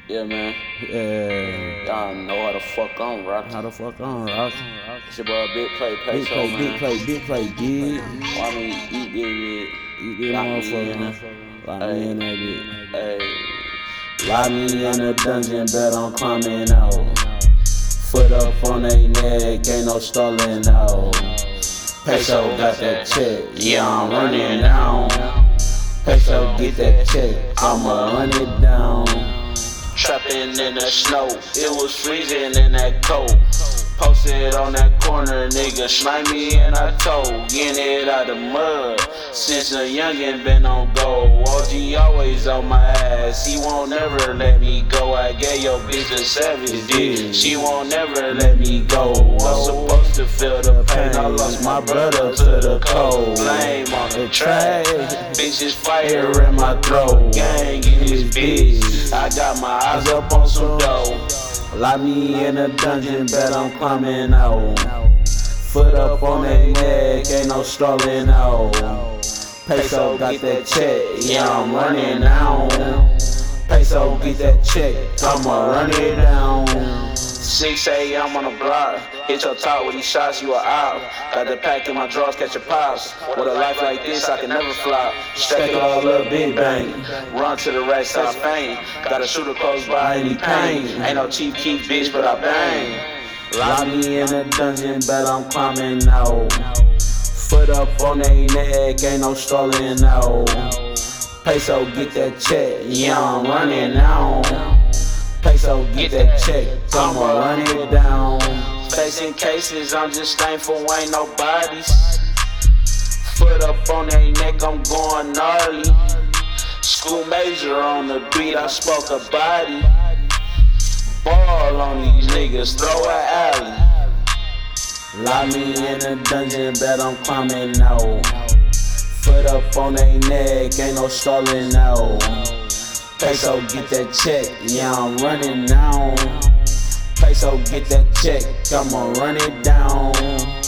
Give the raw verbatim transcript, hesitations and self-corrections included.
Yeah, man. Yeah. Y'all know how the fuck I'm rockin'. How the fuck on, Rock? It's your boy Big Play Big Peso, play, man. big play, big play, big. Why me eat this Eat bitch? this Lock me in motherfucker. it. Lock me in that bitch. Hey. Lock me in the dungeon, bet I'm climbing out. Foot up on they neck, ain't no stalling out. Peso got that check, yeah, I'm running down. Peso get that check, I'ma run it down. Trapping in the snow, it was freezing in that coat. Posted on that corner, nigga slime me and I told. Getting it out the mud, since a youngin' been on go. O G always on my ass, he won't never let me go. I gave your bitch a savage dick, she won't never let me go. I'm supposed to feel the pain, I lost my brother to the cold. Flame on the track, bitches fire in my throat. Gang in this bitch, I got my eyes up on some dough. Lock me in a dungeon, bet I'm climbing out. Foot up on they neck, ain't no stalling out. Peso got that check, yeah, I'm running down. Peso get that check, I'ma run it down. six A M on the block, hit your top with these shots, you are out. Got the pack in my drawers, catch your pops. With a life like this, I can never flop. Stack it all up, big bang. Run to the right side, fame. Got a shooter close by any pain. Ain't no cheap keep, bitch, but I bang. Lock me in a dungeon, bet I'm climbing out. Foot up on they neck, ain't no stalling out. Peso get that check, yeah, I'm running down. Peso get that check, I'ma run it down. Facing cases, I'm just thankful ain't no bodies. Foot up on they neck, I'm going gnarly. School major on the beat, I spoke a body. Ball on these niggas, throw an alley. Lock me in a dungeon, bet I'm climbing out. Foot up on they neck, ain't no stalling out. Peso get that check, yeah, I'm running down. Peso get that check, I'ma run it down.